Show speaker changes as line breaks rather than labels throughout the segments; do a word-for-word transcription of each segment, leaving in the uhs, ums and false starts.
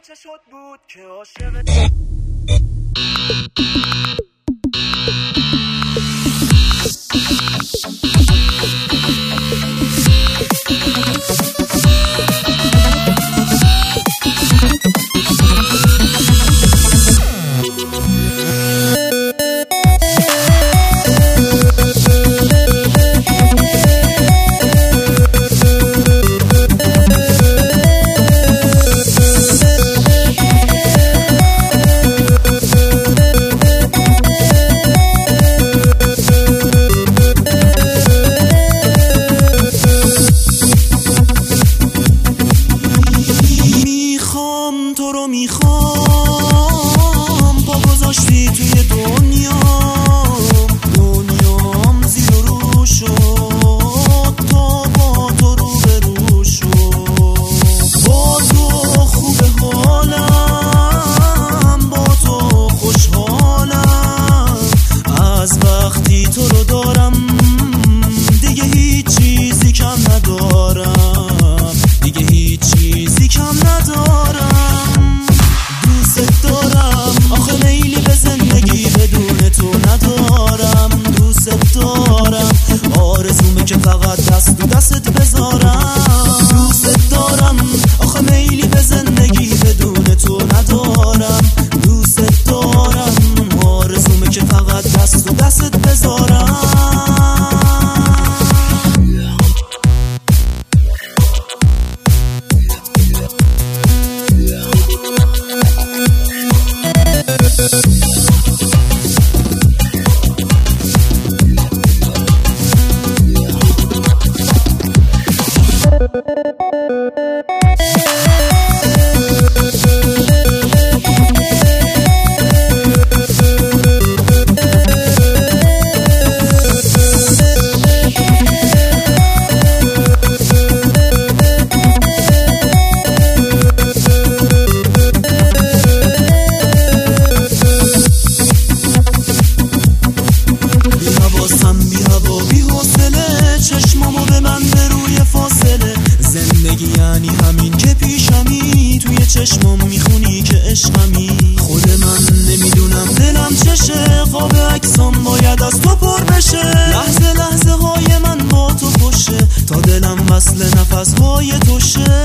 چه شد بود که عاشق میخوام پا گذاشتی توی دنیام دنیام زیر و رو شد تا با تو رو به رو شد با تو خوب حالم با تو خوشحالم از وقتی تو رو دارم دیگه هیچ چیزی کم ندارم دیگه هیچ چیزی کم ندارم آخه میلی به زندگی بدون تو ندارم دوست دارم آرزومه که فقط دست تو دستت بذارم دوست دارم آخه میلی به زندگی بدون تو ندارم دوست دارم آرزومه که فقط دست تو دستت بذارم یعنی همین که پیشمی توی چشمام میخونی که عشقمی خود من نمیدونم دلم چشه خواب عکسام باید از تو پر بشه لحظه لحظه های من با تو خوشه تا دلم وصل نفس های تو شه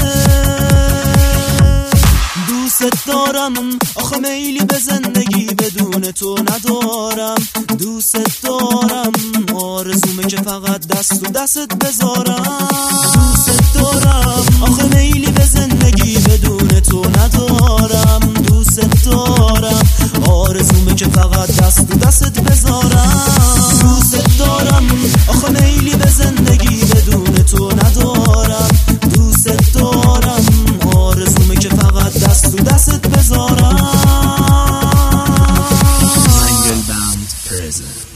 دوست دارم آخه میلی به زندگی بدون تو ندارم دوست دارم آرزومه که فقط دست تو دستت بذارم دوست دارم آخه میلی به زندگی بدون تو ندارم دوست دارم آرزومه که فقط دست تو دستت بذارم دوست دارم آخه میلی به زندگی بدون تو ندارم دوست دارم آرزومه که فقط دست تو دستت بذارم. Single Bound Prison